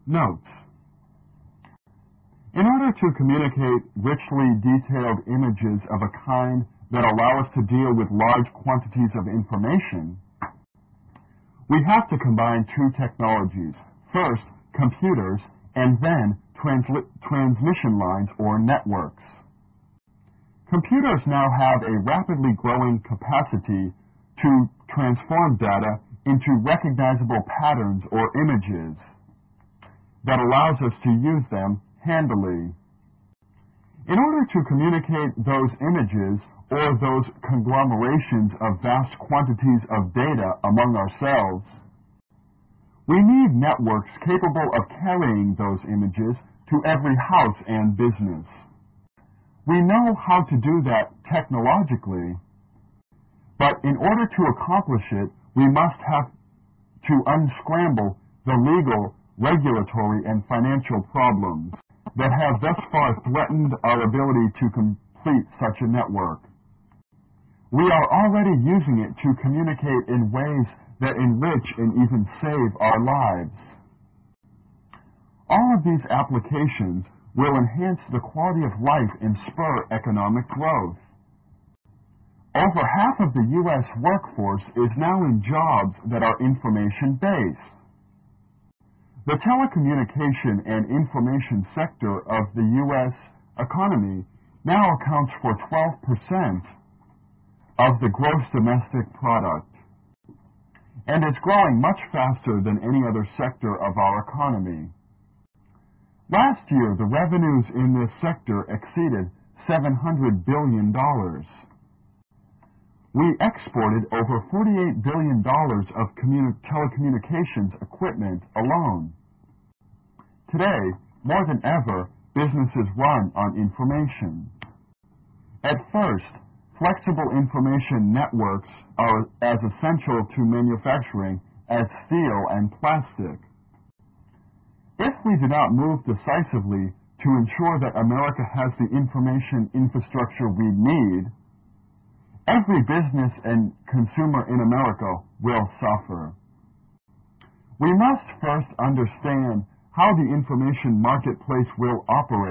Notes. In order to communicate richly detailed images of a kind that allow us to deal with large quantities of information, we have to combine two technologies. First, computers, and then transmission lines or networks. Computers now have a rapidly growing capacity to transform data into recognizable patterns or images that allows us to use them handily. In order to communicate those images or those conglomerations of vast quantities of data among ourselves, we need networks capable of carrying those images to every house and business. We know how to do that technologically, but in order to accomplish it, we must have to unscramble the legal, regulatory, and financial problems that have thus far threatened our ability to complete such a network. We are already using it to communicate in ways that enrich and even save our lives. All of these applications will enhance the quality of life and spur economic growth. Over half of the U.S. workforce is now in jobs that are information-based. The telecommunication and information sector of the U.S. economy now accounts for 12% of the gross domestic product, and is growing much faster than any other sector of our economy. Last year, the revenues in this sector exceeded $700 billion. We exported over $48 billion of telecommunications equipment alone. Today, more than ever, businesses run on information. At first, flexible information networks are as essential to manufacturing as steel and plastic. If we do not move decisively to ensure that America has the information infrastructure we need, every business and consumer in America will suffer. We must first understand how the information marketplace will operate.